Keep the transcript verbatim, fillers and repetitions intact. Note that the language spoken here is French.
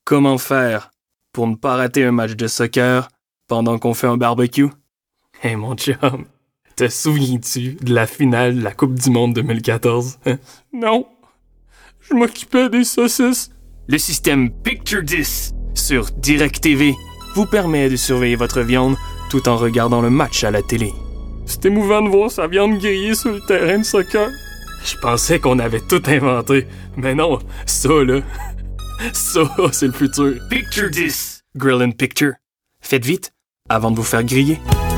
Comment faire pour ne pas rater un match de soccer pendant qu'on fait un barbecue? Hey mon chum, te souviens-tu de la finale de la Coupe du Monde deux mille quatorze? Non, je m'occupais des saucisses. Le système Picture dix sur DirecTV vous permet de surveiller votre viande tout en regardant le match à la télé. C'est émouvant de voir sa viande grillée sur le terrain de soccer. Je pensais qu'on avait tout inventé, mais non, ça là, ça c'est le futur. Picture dix, Grill and Picture. Faites vite avant de vous faire griller.